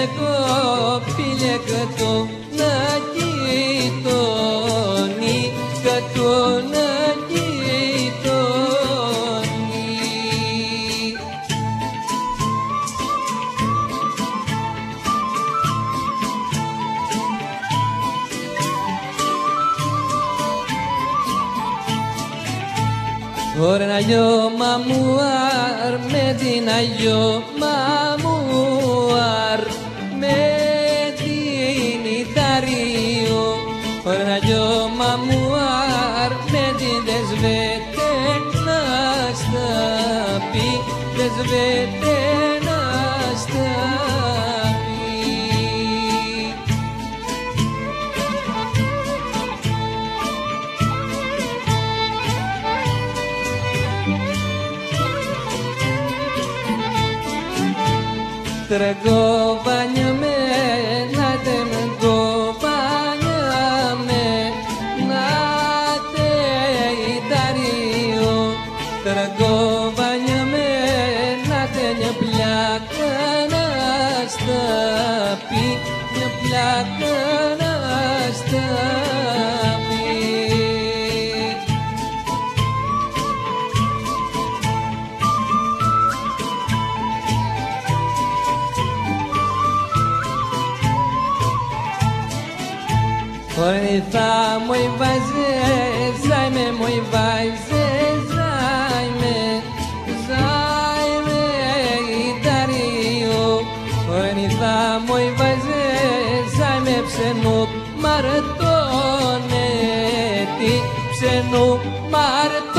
το πήλε κατώ να κοιτώνει, κατώ να κοιτώνει. Ωραία γιο μαμουάρ με την αγιο μαμουάρ με την Ιταρίο. Ωραία γιο μαμουάρ με την δεσβέτε να σταπεί, δεσβέτε να σταπεί. Τρεκοβάνιαμε, να τε με κοβάνιαμε, να τε Ιταρίο. Τρεκοβάνιαμε, να τε μια πλάκα να σταπεί, μια πλάκα να σταπεί. Ori θα μου βάζες, ζάιμε μου βάζες, ζάιμε, ζάιμε Ιταρίο. Ori θα μου βάζες, ζάιμε ψενού μαρτώνετη, ψενού μαρτώνετη.